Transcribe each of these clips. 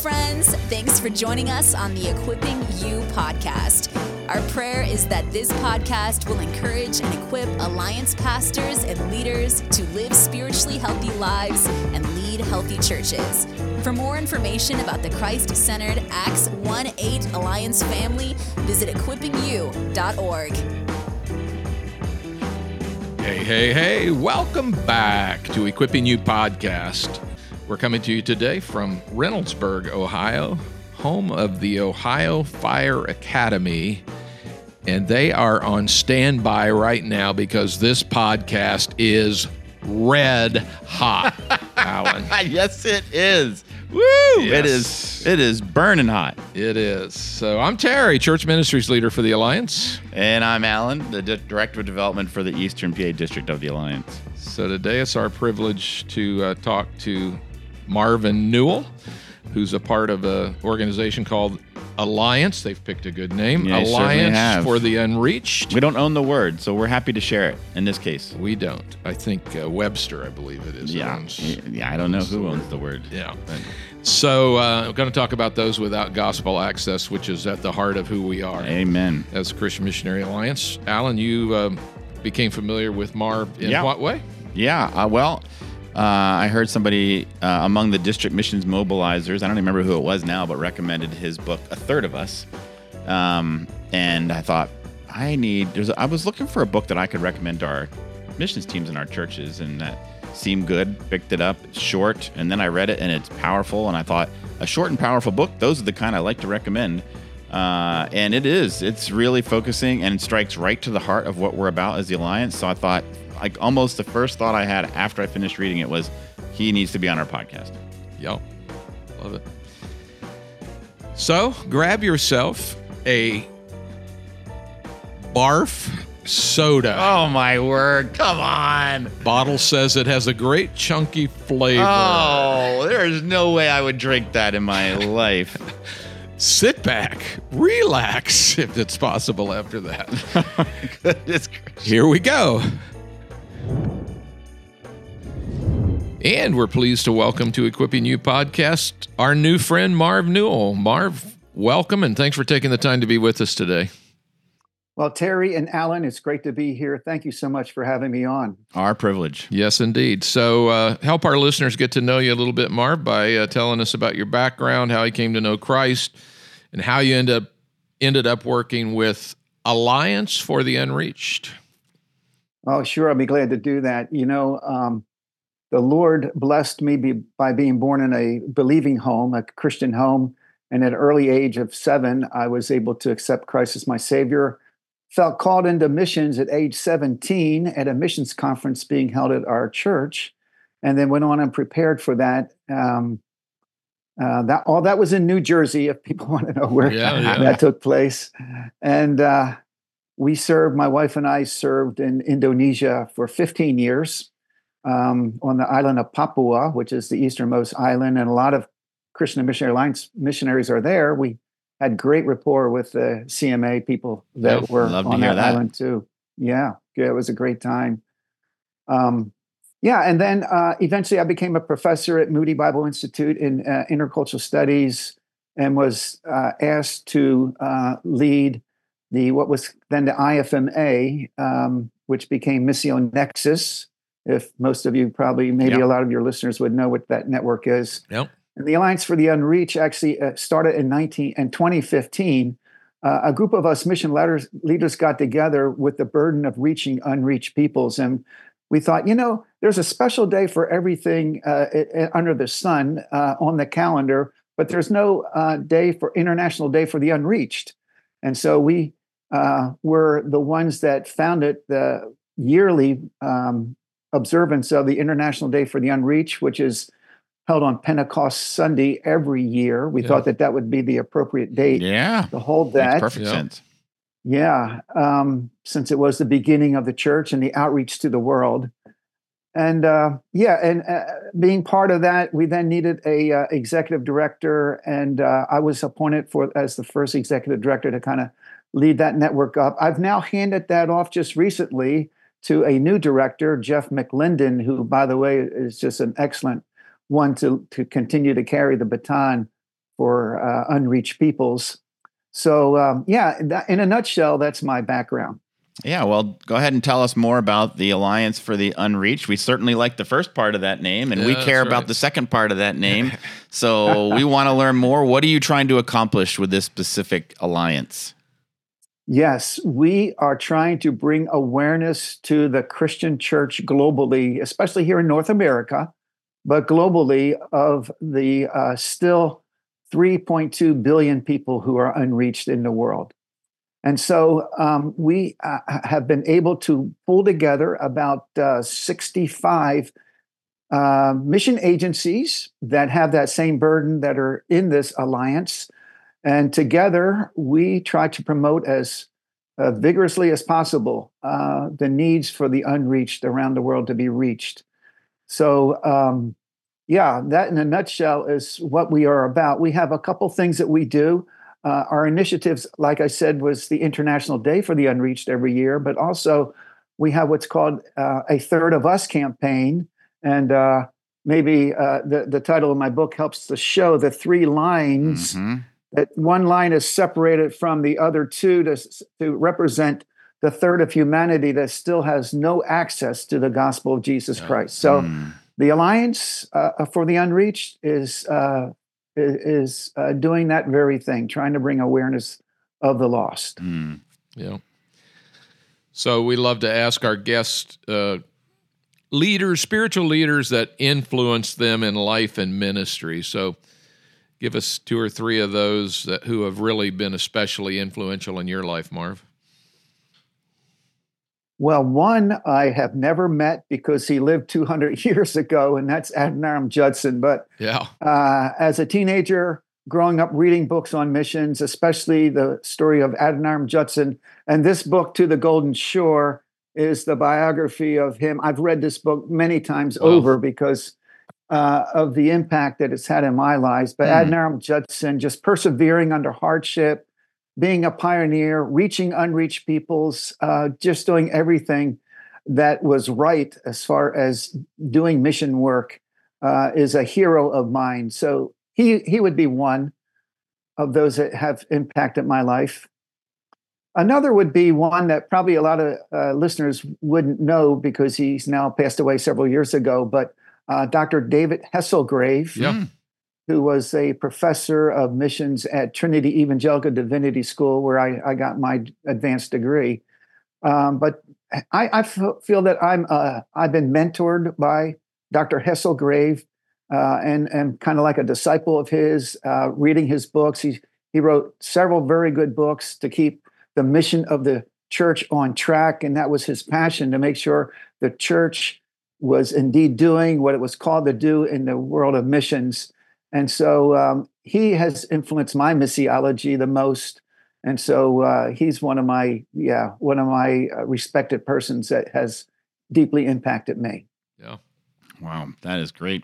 friends. Thanks for joining us on the Equipping You podcast. Our prayer is that this podcast will encourage and equip Alliance pastors and leaders to live spiritually healthy lives and lead healthy churches. For more information about the Christ-centered Acts 1-8 Alliance family, visit equippingyou.org. Hey, welcome back to Equipping You podcast. We're coming to you today from Reynoldsburg, Ohio, home of the Ohio Fire Academy. And they are on standby right now because this podcast is red hot, Alan. Yes, it is. Woo! Yes. It is burning hot. It is. So I'm Terry, Church Ministries Leader for the Alliance. And I'm Alan, the Director of Development for the Eastern PA District of the Alliance. So today it's our privilege to talk to Marvin Newell, who's a part of an organization called Alliance. They've picked a good name. Yeah, Alliance for the Unreached. We don't own the word, so we're happy to share it in this case. We don't. I think Webster, I believe it is. Yeah, I don't know who owns the word. Yeah. So we're going to talk about those without gospel access, which is at the heart of who we are. Amen. As Christian Missionary Alliance. Alan, you became familiar with Marv in what way? Yeah, I heard somebody among the district missions mobilizers, I don't remember who it was now, but recommended his book, A Third of Us. And I thought, I was looking for a book that I could recommend to our missions teams in our churches, and that seemed good. Picked it up. It's short, and then I read it, and it's powerful. And I thought, a short and powerful book, those are the kind I like to recommend. And it is. It's really focusing, and it strikes right to the heart of what we're about as the Alliance. So I thought, like, almost the first thought I had after I finished reading it was, he needs to be on our podcast. Yep. Love it. So grab yourself a barf soda. Oh, my word. Come on. Bottle says it has a great chunky flavor. Oh, there's no way I would drink that in my life. Sit back, relax, if it's possible after that. Goodness gracious. Here we go. And we're pleased to welcome to Equipping You podcast our new friend, Marv Newell. Marv, welcome, and thanks for taking the time to be with us today. Well, Terry and Alan, it's great to be here. Thank you so much for having me on. Our privilege. Yes, indeed. So help our listeners get to know you a little bit, Marv, by telling us about your background, how you came to know Christ, and how you ended up working with Alliance for the Unreached. Oh, sure. I'll be glad to do that. You know, the Lord blessed me by being born in a believing home, a Christian home. And at an early age of 7, I was able to accept Christ as my Savior. Felt called into missions at age 17 at a missions conference being held at our church, and then went on and prepared for that. That was in New Jersey, if people want to know where that took place. And my wife and I served in Indonesia for 15 years on the island of Papua, which is the easternmost island, and a lot of Christian Missionary Alliance missionaries are there. We had great rapport with the CMA people that were on that island too. Yeah, it was a great time. And then eventually I became a professor at Moody Bible Institute in intercultural studies, and was asked to lead what was then the IFMA, which became Missio Nexus. If most of you maybe a lot of your listeners would know what that network is. Yep. And the Alliance for the Unreached actually started in 2015. A group of us mission leaders got together with the burden of reaching unreached peoples. And we thought, there's a special day for everything under the sun on the calendar, but there's no International Day for the Unreached. And so we were the ones that founded the yearly observance of the International Day for the Unreached, which is held on Pentecost Sunday every year. We thought that would be the appropriate date to hold that. Makes perfect sense. Yeah, since it was the beginning of the church and the outreach to the world. And being part of that, we then needed a executive director, and I was appointed as the first executive director to kind of lead that network up. I've now handed that off just recently to a new director, Jeff McLinden, who, by the way, is just an excellent one to continue to carry the baton unreached peoples. So in a nutshell, that's my background. Yeah, well, go ahead and tell us more about the Alliance for the Unreached. We certainly like the first part of that name, and we care about the second part of that name. So we want to learn more. What are you trying to accomplish with this specific alliance? Yes, we are trying to bring awareness to the Christian church globally, especially here in North America, but globally, of the still 3.2 billion people who are unreached in the world. And so we have been able to pull together about 65 mission agencies that have that same burden that are in this alliance. And together, we try to promote as vigorously as possible the needs for the unreached around the world to be reached. So, that in a nutshell is what we are about. We have a couple things that we do. Our initiatives, like I said, was the International Day for the Unreached every year, but also we have what's called a Third of Us campaign. And maybe the title of my book helps to show the three lines. That one line is separated from the other two to represent the third of humanity that still has no access to the gospel of Jesus Christ. So the Alliance for the Unreached is doing that very thing, trying to bring awareness of the lost. Yeah. So we love to ask our guests, leaders, spiritual leaders that influence them in life and ministry. So give us two or three of those who have really been especially influential in your life, Marv. Well, one I have never met because he lived 200 years ago, and that's Adoniram Judson. But as a teenager, growing up reading books on missions, especially the story of Adoniram Judson, and this book, To the Golden Shore, is the biography of him. I've read this book many times over because of the impact that it's had in my lives. But Adoniram Judson, just persevering under hardship, being a pioneer, reaching unreached peoples, just doing everything that was right as far as doing mission work, is a hero of mine. So he would be one of those that have impacted my life. Another would be one that probably a lot of listeners wouldn't know because he's now passed away several years ago, but Dr. David Hesselgrave, who was a professor of missions at Trinity Evangelical Divinity School, where I got my advanced degree. But I feel that I've been mentored by Dr. Hesselgrave and kind of like a disciple of his, reading his books. He wrote several very good books to keep the mission of the church on track, and that was his passion, to make sure the church was indeed doing what it was called to do in the world of missions. And so he has influenced my missiology the most. And so he's one of my respected persons that has deeply impacted me. Yeah. Wow, that is great.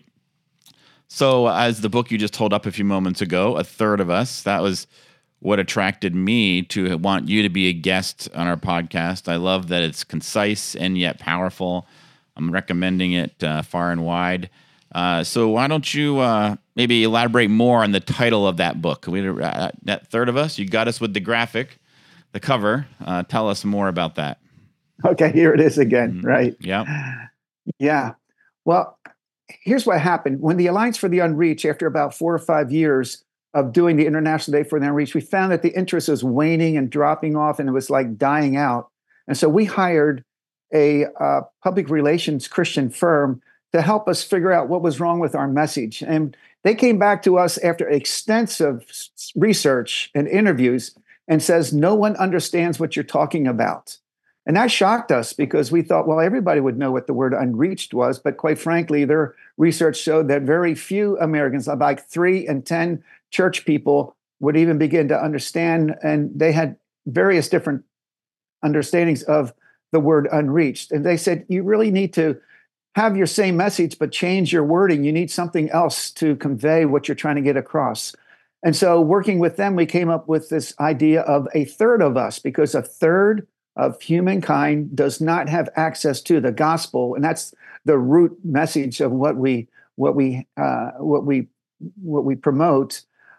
So as the book you just told up a few moments ago, A Third of Us, that was what attracted me to want you to be a guest on our podcast. I love that it's concise and yet powerful. I'm recommending it far and wide. So why don't you maybe elaborate more on the title of that book? That Third of Us, you got us with the graphic, the cover. Tell us more about that. Okay, here it is again, right? Yeah. Yeah. Well, here's what happened. When the Alliance for the Unreached, after about 4 or 5 years of doing the International Day for the Unreached, we found that the interest was waning and dropping off, and it was like dying out. And so we hired a public relations Christian firm to help us figure out what was wrong with our message. And they came back to us after extensive research and interviews and says, no one understands what you're talking about. And that shocked us because we thought, well, everybody would know what the word unreached was. But quite frankly, their research showed that very few Americans, like 3 in 10 church people, would even begin to understand. And they had various different understandings of the word unreached. And they said, you really need to have your same message, but change your wording. You need something else to convey what you're trying to get across. And so working with them, we came up with this idea of a third of us, because a third of humankind does not have access to the gospel. And that's the root message of what we promote.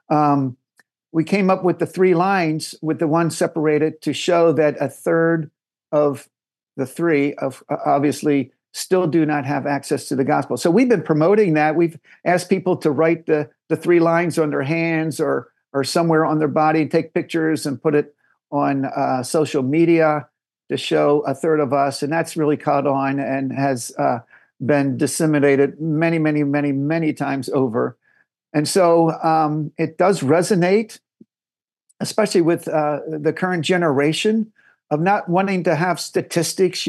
We came up with the 3 lines with the one separated to show that a third of the 3 of obviously still do not have access to the gospel. So we've been promoting that. We've asked people to write the 3 lines on their hands or somewhere on their body, take pictures and put it on social media to show a third of us. And that's really caught on and has been disseminated many, many, many, many times over. And so it does resonate, especially with the current generation of not wanting to have statistics.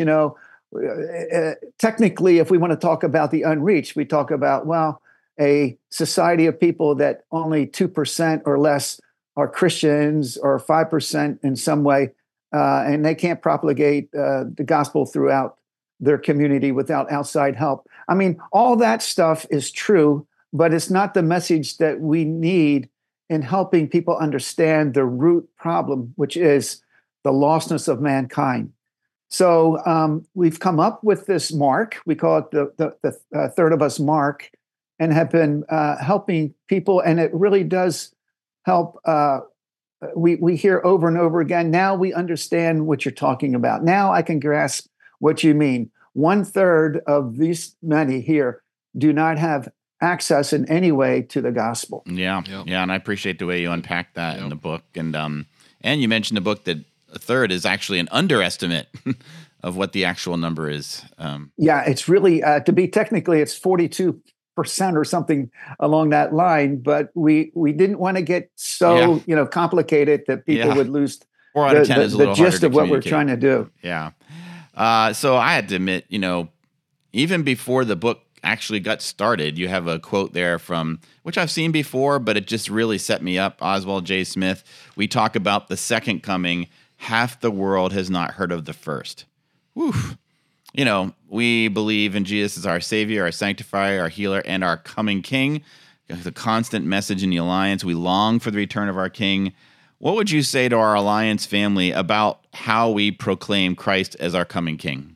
Technically, if we want to talk about the unreached, we talk about, well, a society of people that only 2% or less are Christians or 5% in some way, and they can't propagate the gospel throughout their community without outside help. I mean, all that stuff is true, but it's not the message that we need in helping people understand the root problem, which is the lostness of mankind. So we've come up with this mark. We call it the third of us mark, and have been helping people. And it really does help. We hear over and over again, now we understand what you're talking about. Now I can grasp what you mean. 1/3 of these many here do not have access in any way to the gospel. Yeah. And I appreciate the way you unpack that in the book. And you mentioned the book that a third is actually an underestimate of what the actual number is. It's really, to be technically, it's 42% or something along that line. But we didn't want to get so complicated that people would lose 4 out of 10 is a little the gist harder of to what we're trying to do. Yeah. So I had to admit, even before the book actually got started, you have a quote there from, which I've seen before, but it just really set me up. Oswald J. Smith. We talk about the second coming. Half the world has not heard of the first. Whew. We believe in Jesus as our Savior, our Sanctifier, our Healer, and our coming King. The constant message in the Alliance. We long for the return of our King. What would you say to our Alliance family about how we proclaim Christ as our coming King?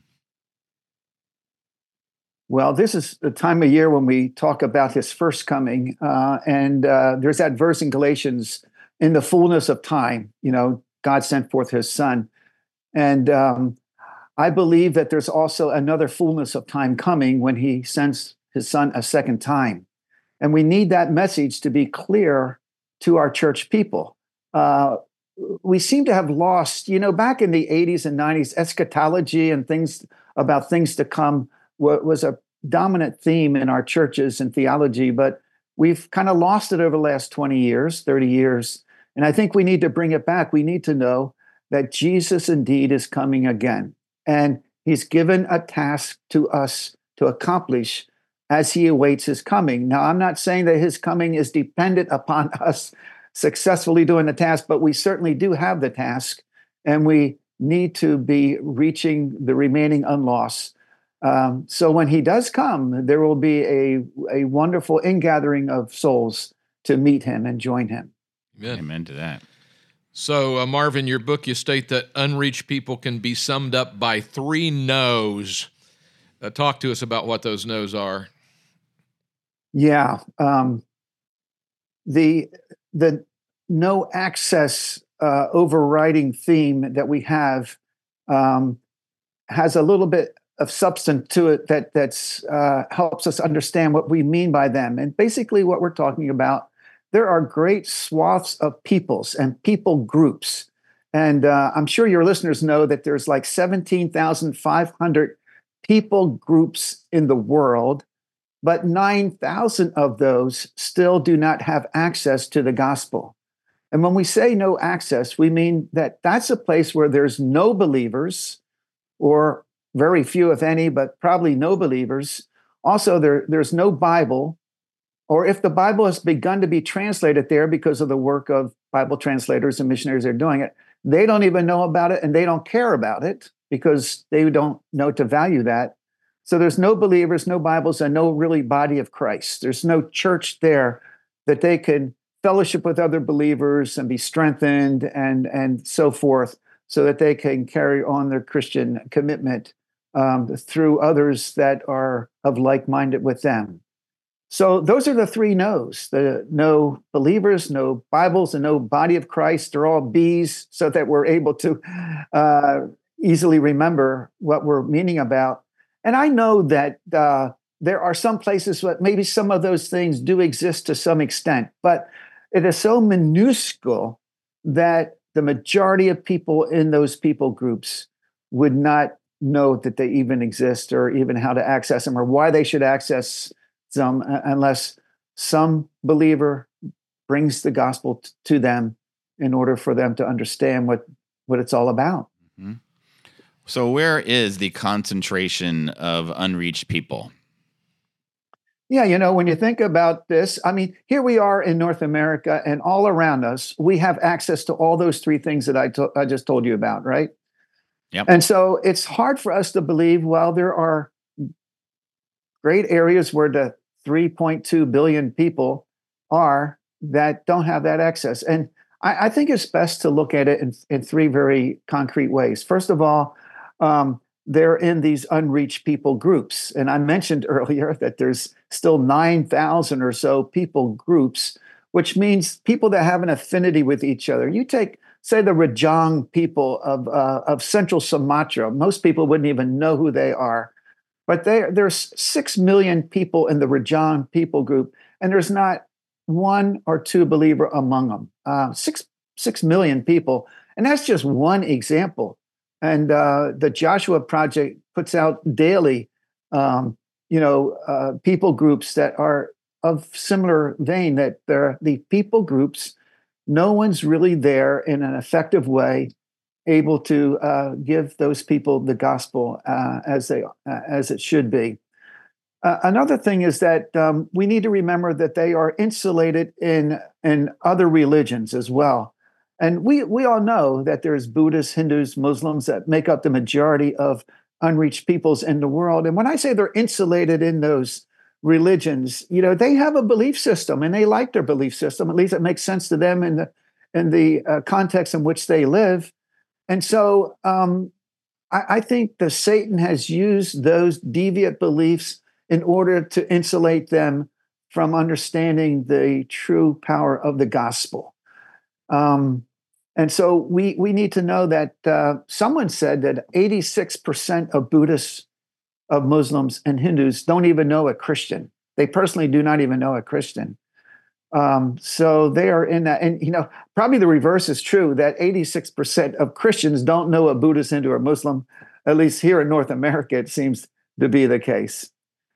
Well, this is the time of year when we talk about his first coming. And there's that verse in Galatians, in the fullness of time, God sent forth his son. And I believe that there's also another fullness of time coming when he sends his son a second time. And we need that message to be clear to our church people. We seem to have lost, back in the 80s and 90s, eschatology and things about things to come was a dominant theme in our churches and theology, but we've kind of lost it over the last 20 years, 30 years. And I think we need to bring it back. We need to know that Jesus indeed is coming again. And he's given a task to us to accomplish as he awaits his coming. Now, I'm not saying that his coming is dependent upon us successfully doing the task, but we certainly do have the task, and we need to be reaching the remaining unlost. So when he does come, there will be a wonderful ingathering of souls to meet him and join him. Amen to that. So, Marvin, your book, you state that unreached people can be summed up by 3 no's. Talk to us about what those no's are. Yeah. The no access overriding theme that we have has a little bit of substance to it that's helps us understand what we mean by them. And basically what we're talking about, there are great swaths of peoples and people groups. And I'm sure your listeners know that there's like 17,500 people groups in the world, but 9,000 of those still do not have access to the gospel. And when we say no access, we mean that that's a place where there's no believers, or very few, if any, but probably no believers. Also, there's no Bible, or if the Bible has begun to be translated there because of the work of Bible translators and missionaries that are doing it, they don't even know about it, and they don't care about it because they don't know to value that. So there's no believers, no Bibles, and no really body of Christ. There's no church there that they can fellowship with other believers and be strengthened and so forth, so that they can carry on their Christian commitment through others that are of like-minded with them. So those are the three no's: the no believers, no Bibles, and no body of Christ. They're all B's, so that we're able to easily remember what we're meaning about. And I know that there are some places where maybe some of those things do exist to some extent, but it is so minuscule that the majority of people in those people groups would not know that they even exist, or even how to access them, or why they should access them, unless some believer brings the gospel to them in order for them to understand what it's all about. Mm-hmm. So where is the concentration of unreached people? Yeah, when you think about this, I mean, here we are in North America, and all around us, we have access to all those three things that I just told you about, right? Yep. And so it's hard for us to believe, well, there are great areas where the 3.2 billion people are that don't have that access. And I think it's best to look at it in three very concrete ways. First of all, they're in these unreached people groups. And I mentioned earlier that there's still 9,000 or so people groups, which means people that have an affinity with each other. You take, say, the Rajang people of Central Sumatra. Most people wouldn't even know who they are. But there's 6 million people in the Rajang people group, and there's not one or two believer among them. 6 million people. And that's just one example. And the Joshua Project puts out daily, people groups that are of similar vein, that they're the people groups. No one's really there in an effective way, able to give those people the gospel as it should be. Another thing is that we need to remember that they are insulated in other religions as well. And we all know that there's Buddhists, Hindus, Muslims that make up the majority of unreached peoples in the world. And when I say they're insulated in those religions, they have a belief system, and they like their belief system. At least it makes sense to them in the context in which they live. And so I think that Satan has used those deviant beliefs in order to insulate them from understanding the true power of the gospel. And so we need to know that someone said that 86% of Buddhists, of Muslims, and Hindus don't even know a Christian. They personally do not even know a Christian. So they are in that. And, probably the reverse is true, that 86% of Christians don't know a Buddhist, Hindu, or Muslim. At least here in North America, it seems to be the case.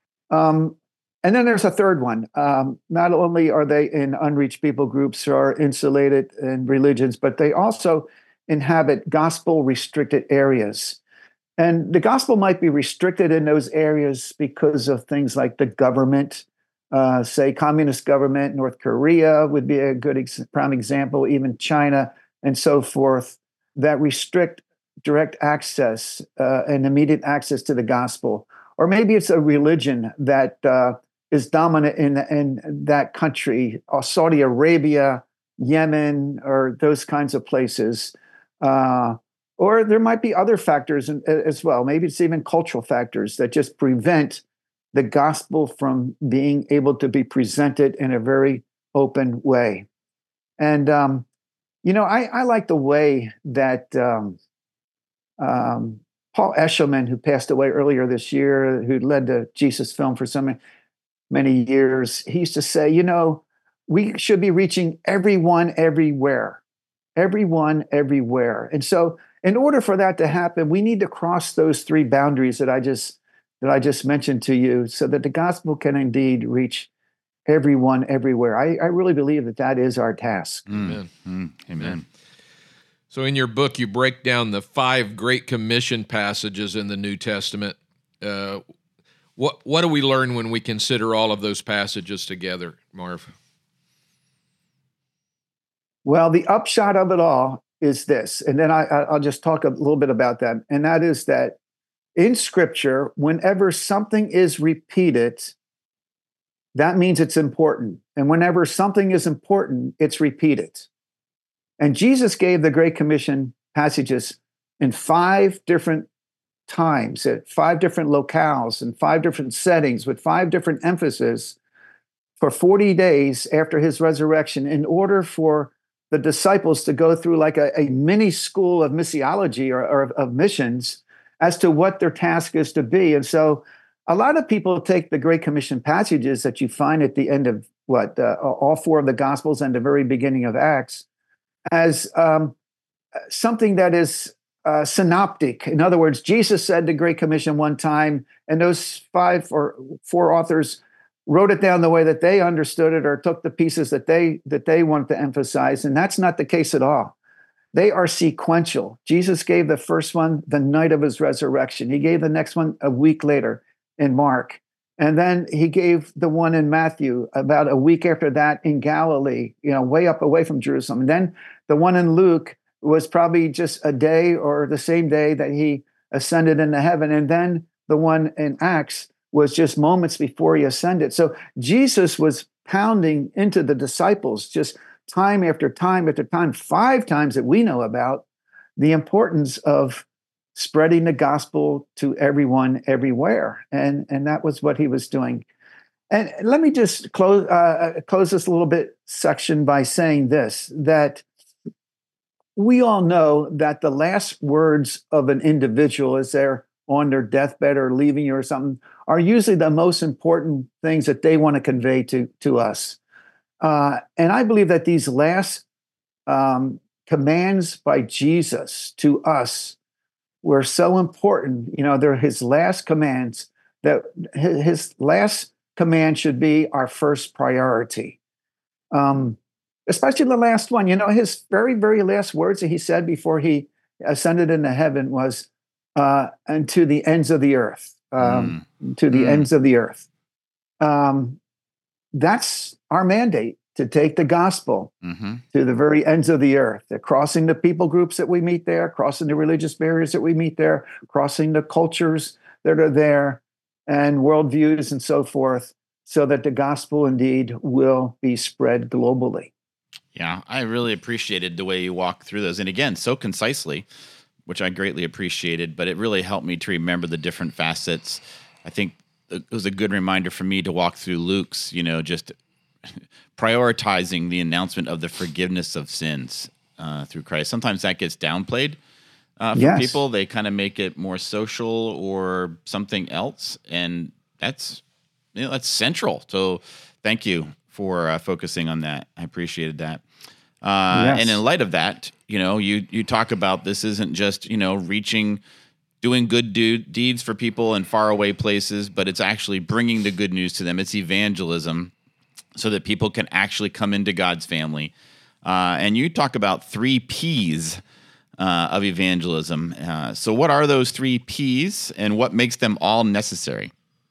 And then there's a third one. Not only are they in unreached people groups or insulated in religions, but they also inhabit gospel-restricted areas. And the gospel might be restricted in those areas because of things like the government, say communist government. North Korea would be a good prime example, even China and so forth, that restrict direct access and immediate access to the gospel. Or maybe it's a religion that is dominant in that country, Saudi Arabia, Yemen, or those kinds of places. Or there might be other factors as well. Maybe it's even cultural factors that just prevent the gospel from being able to be presented in a very open way. And, I like the way that Paul Eshelman, who passed away earlier this year, who led the Jesus Film for so many years, he used to say, we should be reaching everyone everywhere. Everyone everywhere. And so in order for that to happen, we need to cross those three boundaries that I just mentioned to you, so that the gospel can indeed reach everyone everywhere. I really believe that is our task. Amen. Amen. So in your book, you break down the 5 Great Commission passages in the New Testament. What do we learn when we consider all of those passages together, Marv? Well, the upshot of it all is this, and then I'll just talk a little bit about that, and that is that in Scripture, whenever something is repeated, that means it's important. And whenever something is important, it's repeated. And Jesus gave the Great Commission passages in 5 different times, at 5 different locales, and 5 different settings, with 5 different emphases, for 40 days after his resurrection in order for the disciples to go through like a mini school of missiology or of missions as to what their task is to be. And so a lot of people take the Great Commission passages that you find at the end of all four of the Gospels and the very beginning of Acts as something that is synoptic. In other words, Jesus said the Great Commission one time, and those 5 or 4 authors wrote it down the way that they understood it or took the pieces that they wanted to emphasize. And that's not the case at all. They are sequential. Jesus gave the first one the night of his resurrection. He gave the next one a week later in Mark. And then he gave the one in Matthew about a week after that in Galilee, way up away from Jerusalem. And then the one in Luke was probably just a day or the same day that he ascended into heaven. And then the one in Acts was just moments before he ascended. So Jesus was pounding into the disciples just time after time after time, 5 times that we know about, the importance of spreading the gospel to everyone, everywhere. And that was what he was doing. And let me just close this little bit section by saying this, that we all know that the last words of an individual as they're on their deathbed or leaving you or something are usually the most important things that they want to convey to us. And I believe that these last commands by Jesus to us were so important. They're his last commands, that his last command should be our first priority. Especially the last one. His very, very last words that he said before he ascended into heaven was, and to the ends of the earth, to the ends of the earth. That's our mandate, to take the gospel to the very ends of the earth, crossing the people groups that we meet there, crossing the religious barriers that we meet there, crossing the cultures that are there and worldviews and so forth, so that the gospel indeed will be spread globally. Yeah, I really appreciated the way you walked through those. And again, so concisely, which I greatly appreciated, but it really helped me to remember the different facets. I think it was a good reminder for me to walk through Luke's, just prioritizing the announcement of the forgiveness of sins through Christ. Sometimes that gets downplayed for people. They kind of make it more social or something else, and that's central. So thank you for focusing on that. I appreciated that. And in light of that, you talk about this isn't just, doing good deeds for people in faraway places, but it's actually bringing the good news to them. It's evangelism, so that people can actually come into God's family. And you talk about 3 Ps of evangelism. So what are those 3 Ps, and what makes them all necessary?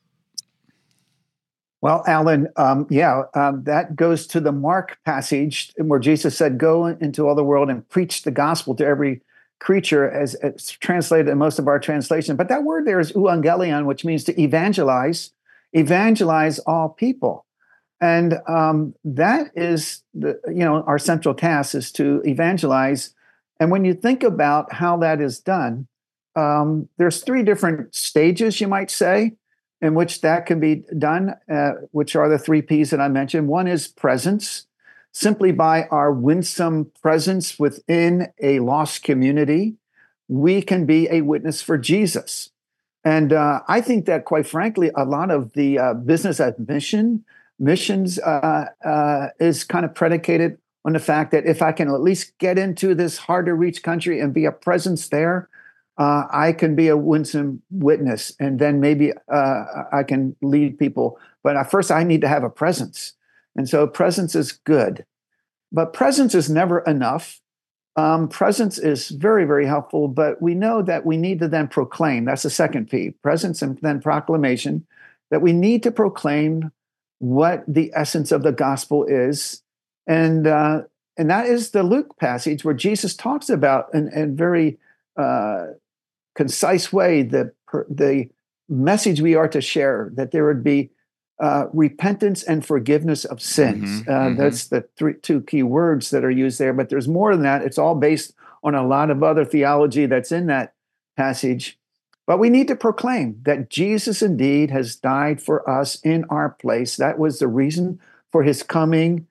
Well, Alan, that goes to the Mark passage where Jesus said, "Go into all the world and preach the gospel to every creature," as it's translated in most of our translation. But that word there is euangelion, which means to evangelize all people. And that is our central task, is to evangelize. And when you think about how that is done, there's 3 different stages, you might say, in which that can be done, which are the 3 Ps that I mentioned. One is presence, simply by our winsome presence within a lost community, we can be a witness for Jesus. And I think that, quite frankly, a lot of the business as missions is kind of predicated on the fact that if I can at least get into this hard to reach country and be a presence there, I can be a winsome witness, and then maybe I can lead people. But first, I need to have a presence. And so presence is good. But presence is never enough. Presence is very, very helpful, but we know that we need to then proclaim. That's the second P, presence and then proclamation, that we need to proclaim what the essence of the gospel is. And that is the Luke passage where Jesus talks about in very concise way the message we are to share, that there would be repentance and forgiveness of sins. That's the 2 key words that are used there, but there's more than that. It's all based on a lot of other theology that's in that passage. But we need to proclaim that Jesus indeed has died for us in our place. That was the reason for his coming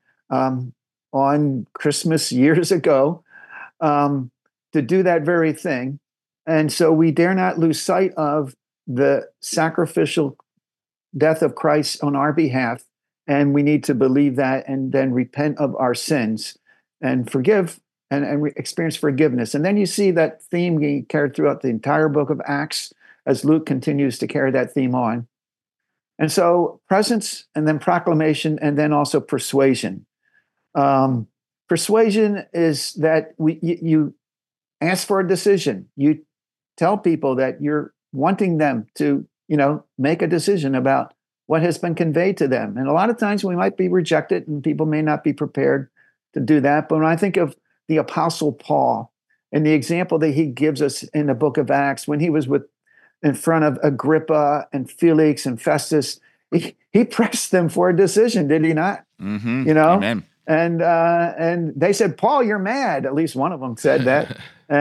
on Christmas years ago to do that very thing. And so we dare not lose sight of the sacrificial death of Christ on our behalf. And we need to believe that and then repent of our sins and forgive and experience forgiveness. And then you see that theme being carried throughout the entire book of Acts as Luke continues to carry that theme on. And so presence and then proclamation and then also persuasion. Persuasion is that you ask for a decision. You tell people that you're wanting them to, make a decision about what has been conveyed to them. And a lot of times we might be rejected and people may not be prepared to do that. But when I think of the Apostle Paul and the example that he gives us in the book of Acts, when he was in front of Agrippa and Felix and Festus, he pressed them for a decision, did he not? Mm-hmm. Amen. And they said, Paul, you're mad. At least one of them said that.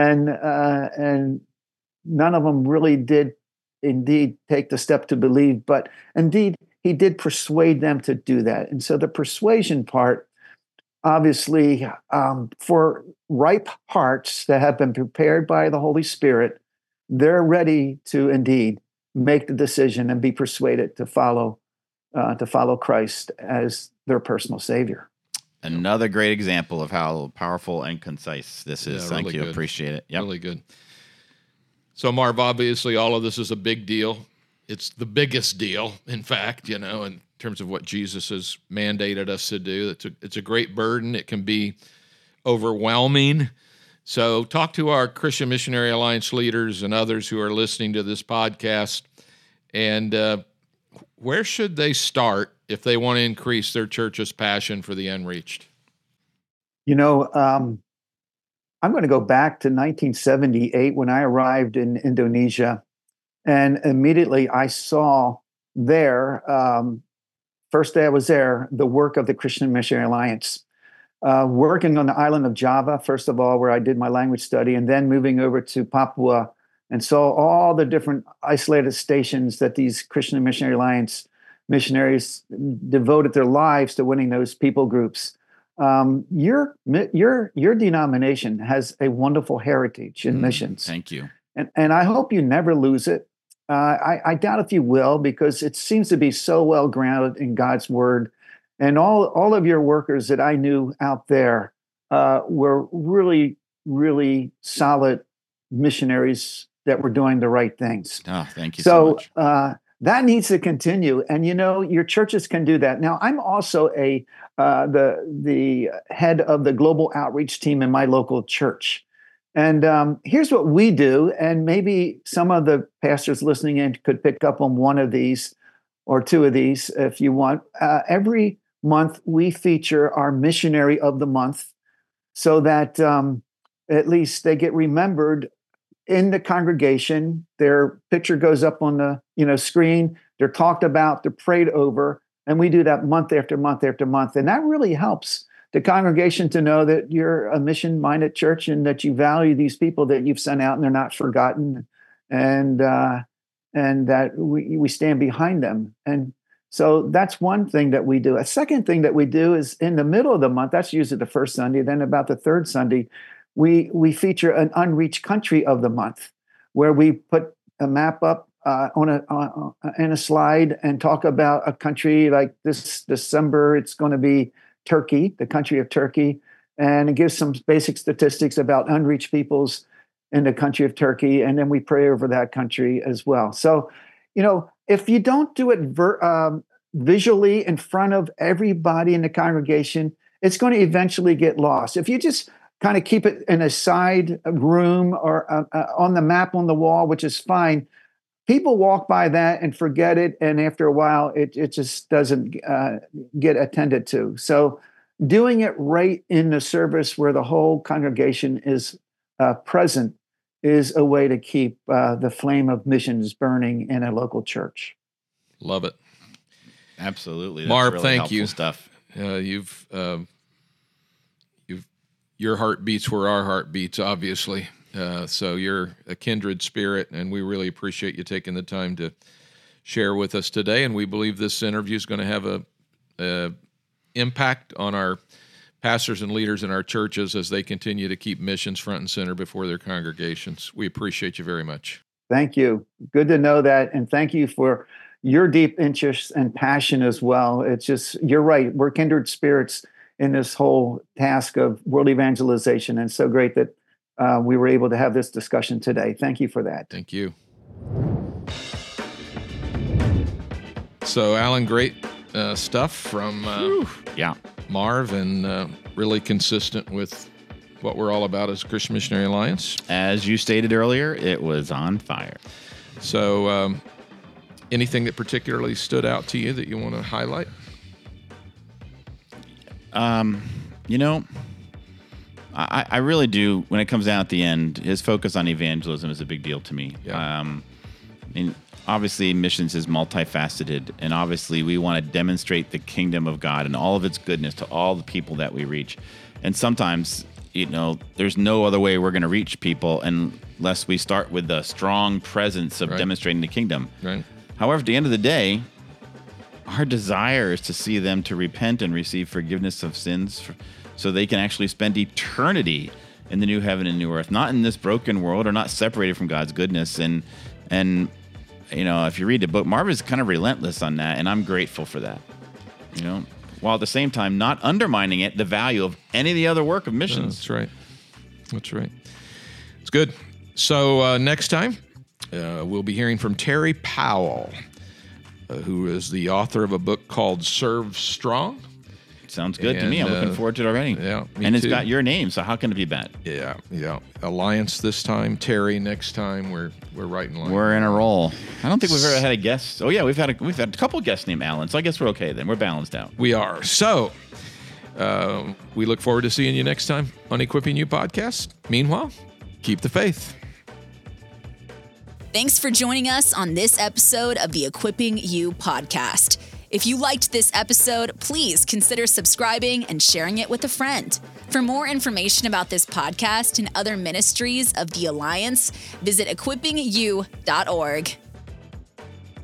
And none of them really did indeed take the step to believe, but indeed he did persuade them to do that. And so the persuasion part, obviously, for ripe hearts that have been prepared by the Holy Spirit, they're ready to indeed make the decision and be persuaded to follow Christ as their personal Savior. Another great example of how powerful and concise this is. Really Thank you. Good. Appreciate it. Yep. Really good. So, Marv, obviously all of this is a big deal. It's the biggest deal, in fact, in terms of what Jesus has mandated us to do. It's a great burden. It can be overwhelming. So talk to our Christian Missionary Alliance leaders and others who are listening to this podcast. And where should they start if they want to increase their church's passion for the unreached? I'm going to go back to 1978 when I arrived in Indonesia. And immediately I saw there, first day I was there, the work of the Christian Missionary Alliance. Working on the island of Java, first of all, where I did my language study, and then moving over to Papua and saw all the different isolated stations that these Christian Missionary Alliance missionaries devoted their lives to winning those people groups. Your denomination has a wonderful heritage in missions. Thank you. And I hope you never lose it. I doubt if you will, because it seems to be so well grounded in God's word. And all of your workers that I knew out there were really, really solid missionaries that were doing the right things. Oh, thank you so much. That needs to continue. And, your churches can do that. Now, I'm also the head of the global outreach team in my local church. And here's what we do. And maybe some of the pastors listening in could pick up on one of these or two of these if you want. Every month, we feature our missionary of the month so that at least they get remembered in the congregation. Their picture goes up on the screen. They're talked about, they're prayed over, and we do that month after month after month. And that really helps the congregation to know that you're a mission-minded church and that you value these people that you've sent out and they're not forgotten, and that we stand behind them. And so that's one thing that we do. A second thing that we do is in the middle of the month, that's usually the first Sunday, then about the third Sunday, we feature an unreached country of the month, where we put a map up in a slide and talk about a country. Like this December, it's going to be Turkey, the country of Turkey, and it gives some basic statistics about unreached peoples in the country of Turkey, and then we pray over that country as well. So, if you don't do it visually in front of everybody in the congregation, it's going to eventually get lost. If you just kind of keep it in a side room or on the map on the wall, which is fine, people walk by that and forget it, and after a while, it just doesn't get attended to. So doing it right in the service where the whole congregation is present is a way to keep the flame of missions burning in a local church. Love it. Absolutely. That's Marv, really thank you. Stuff. Your heart beats where our heart beats, obviously. So you're a kindred spirit, and we really appreciate you taking the time to share with us today. And we believe this interview is going to have impact on our pastors and leaders in our churches as they continue to keep missions front and center before their congregations. We appreciate you very much. Thank you. Good to know that. And thank you for your deep interest and passion as well. It's just, you're right. We're kindred spirits in this whole task of world evangelization. And it's so great that we were able to have this discussion today. Thank you for that. Thank you. So, Alan, great stuff from Marv, and really consistent with what we're all about as Christian Missionary Alliance. As you stated earlier, it was on fire. So, anything that particularly stood out to you that you want to highlight? I really do. When it comes down at the end, his focus on evangelism is a big deal to me. Yeah. Obviously, missions is multifaceted, and obviously we want to demonstrate the kingdom of God and all of its goodness to all the people that we reach. And sometimes, there's no other way we're going to reach people unless we start with the strong presence of demonstrating the kingdom. Right. However, at the end of the day, our desire is to see them to repent and receive forgiveness of sins so they can actually spend eternity in the new heaven and new earth, not in this broken world or not separated from God's goodness. And if you read the book, Marv is kind of relentless on that, and I'm grateful for that. While at the same time not undermining the value of any of the other work of missions. That's right. It's good. So next time, we'll be hearing from Terry Powell, who is the author of a book called Serve Strong. Sounds good to me. I'm looking forward to it already. Yeah, and it's got your name, so how can it be bad? Yeah. Alliance this time, Terry next time. We're right in line. We're in a roll. I don't think we've ever had a guest. Oh yeah, we've had a couple guests named Alan, so I guess we're okay then. We're balanced out. We are. So we look forward to seeing you next time on Equipping You Podcast. Meanwhile, keep the faith. Thanks for joining us on this episode of the Equipping You Podcast. If you liked this episode, please consider subscribing and sharing it with a friend. For more information about this podcast and other ministries of the Alliance, visit equippingyou.org.